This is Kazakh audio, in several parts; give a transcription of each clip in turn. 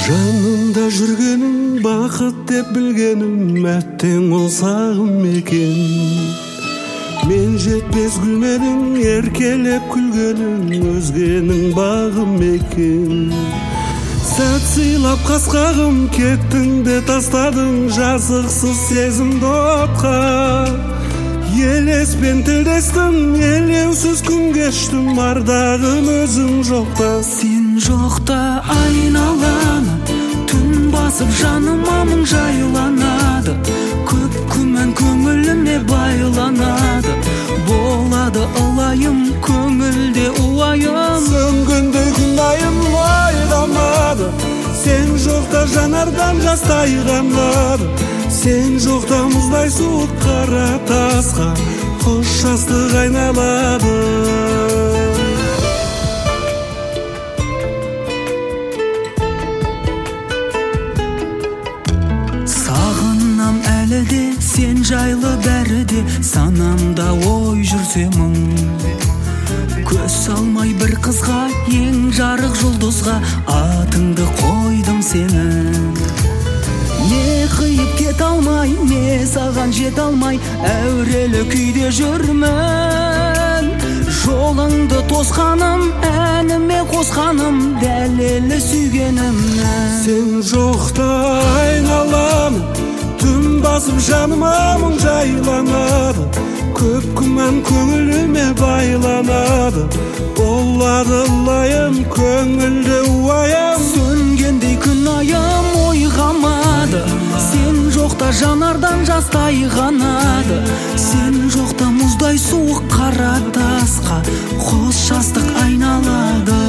Жанымда жүргенің бақыт деп білгенім, әттең ол сағым екен. Мен жетпес гүлменің еркелеп күлгенің, өзгенің бағым екен. Сәт сыйлап қасқағым, кеттің де тастадың жазықсыз сезімді отқа. Елеспен тілдестім, елеусіз күн кештім, ардағым өзің жоқта. Сен жоқта айналаны түн басып жаныма мұң жайланады. Көп күмән көңіліме байланады. Болады ылайым көңілде уайым. Сөнгенде күн айым ойламады. Сен жоқта жанардан жас тайғанады. Сен жоқта мұздай суық қара тасқа қош жастық айналады. Сағынам әлі де сен жайлы бәрі де, санамда ой жүрсе мұң. Көз салмай бір қызға, ең жарық жұлдызға, атыңды қойдым сенің. Не қиып кет алмай, не саған жет алмай, әурелі күйде жүрмін. Жолыңды тосқаным, әніме қосқаным, дәлелі сүйгенімнің. Сен жоқта айналам, түн басып жаныма мұң жайланады. Көп күмән көңіліме байланады. Болады лайым көңілде уайым. Сөнгендей күн айым ойғамады. Сен жоқта жанардан жас тайғанады. Сен жоқта мұздай суық қара тасқа қос жастық айналады.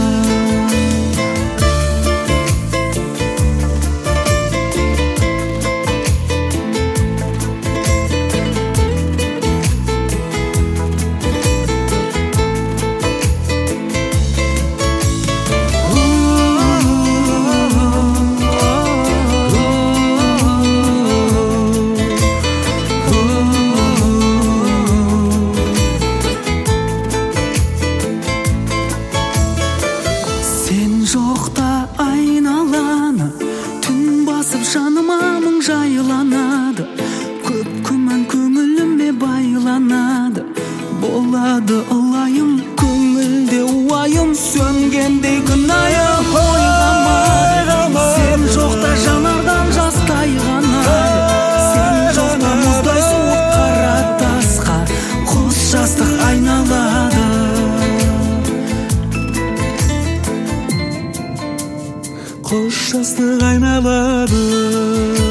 Жоқта айналаны түн басып жаныма мұң жайланады. Көп күмән көңіліме байланады. Болады ылайым көңілде уайым. Сөнгендей күн айым ойламады. Сен жоқта жанардан жас тайғанады. Сен жоқта мұздай суық қара тасқа қос жастық айналады. Қош жастық айналады.